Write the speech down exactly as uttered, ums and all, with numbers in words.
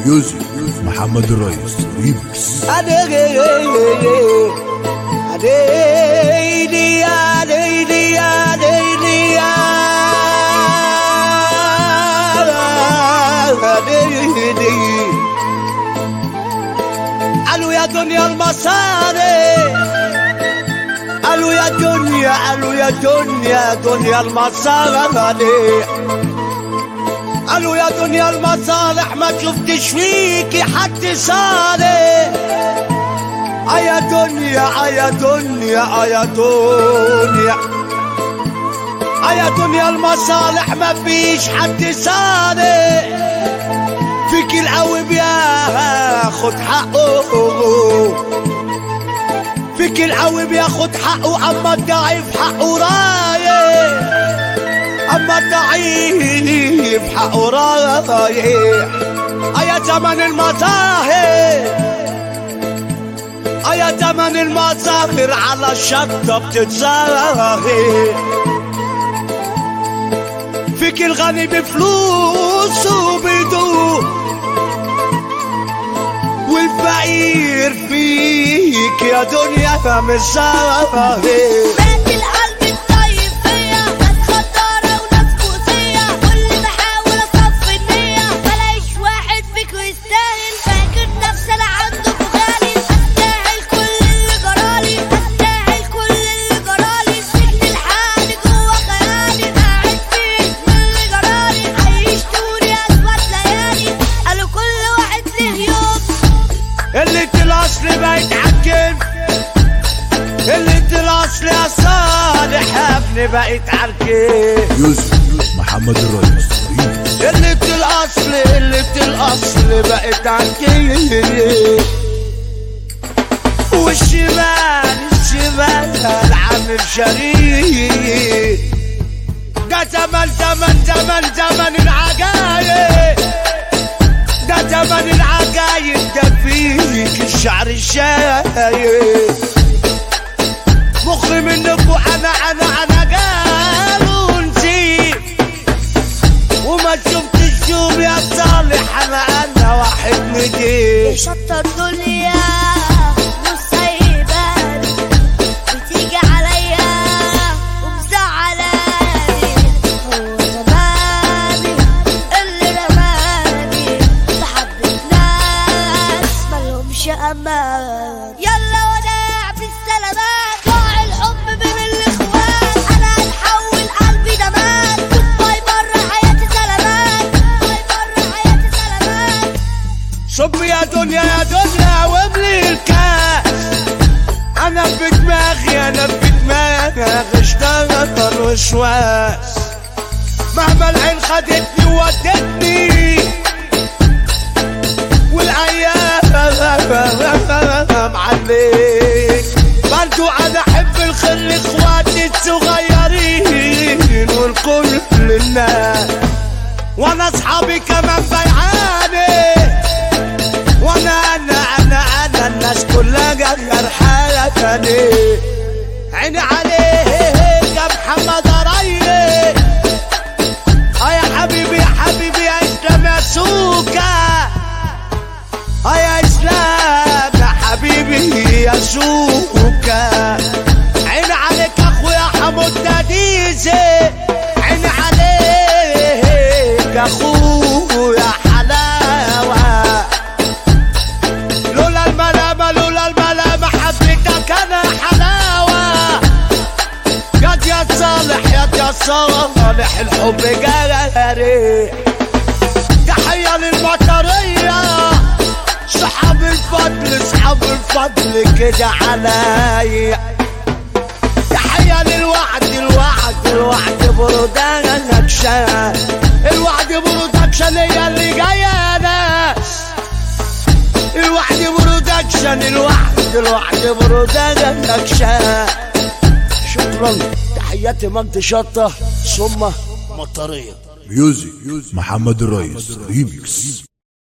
ميوزك محمد الريس ريمكس. قالوا يا دنيا المصاري، قالوا يا دنيا، قالوا يا دنيا دنيا المصاري، قالوا يا دنيا المصالح ما شفتش فيكي حد صالح. يا دنيا يا دنيا يا دنيا يا دنيا المصالح ما فيش حد صالح. فيك القوي بياخد حقه، فيك القوي بياخد حقه، اما الضعيف حقه رايح، اما الضعيف حقه رايح. يا زمن المظاهر، يا زمن المظاهر على الشطة بتتظاهر. فيك الغني بفلوسه بيدوق، والفقير فيك يا دنيا مش ظاهر. اللي الاصل بقيت عالكيف، اللي الاصل يا صالح يا ابني بقيت عالكيف. ميوزك محمد الريس اللي الاصل، اللي الاصل بقيت عالكيف. والشمال الشمال عامل شريك. ده زمن زمن زمن زمن العجايب، ده زمن العجايب، ده فيك الشعر الشايب. مخي منكو انا انا انا قالوا نسيب، وما شفتش يوم يا صالح انا انا واحد نجيب. شط الدنيا مش سايباني، بتيجي عليا ومزعلاني. هو زماني اللي رماني بحبة ناس ملهمش امان. يلا وداع بالسلامات، ضاع الحب بين الاخوات. انا هتحول قلبي دمات، باي بره حياتي سلامات، باي بره حياتي سلامات. صب يا دنيا يا دنيا واملي الكاس. انا في دماغي، انا في دماغي اشتغل وشواس. مهما العين خدتني وودتني، والايام عليك. برضو انا احب الخير لاخواتي الصغيرين والكل الناس، وانا اصحابي كمان بيعاني. وانا انا انا انا الناس كلها جرحاني. عيني عليك يا محمد ريس، يا حبيبي يا حبيبي يا اسلام يا سوكا، يا اسلام يا حبيبي يا سوكا. عيني عليك اخويا حمود ديزي، عيني عليك اخويا حلاوه. لولا الملامه لولا الملامه حبيتك انا حلاوه. ياد يا صالح ياد يا صالح الحب جاري. تحيه للمطريه، صحاب الفضل صحاب الفضل كده عليا. تحيه للوعد الوعد الوعد برودكشن، الوعد برودكشن هي اللي جايه ناس. الوعد برودكشن، الوعد الوعد برودكشن. شكرا، تحياتي مجد شطه ثم مطريه. ميوزك محمد الريس ريمكس.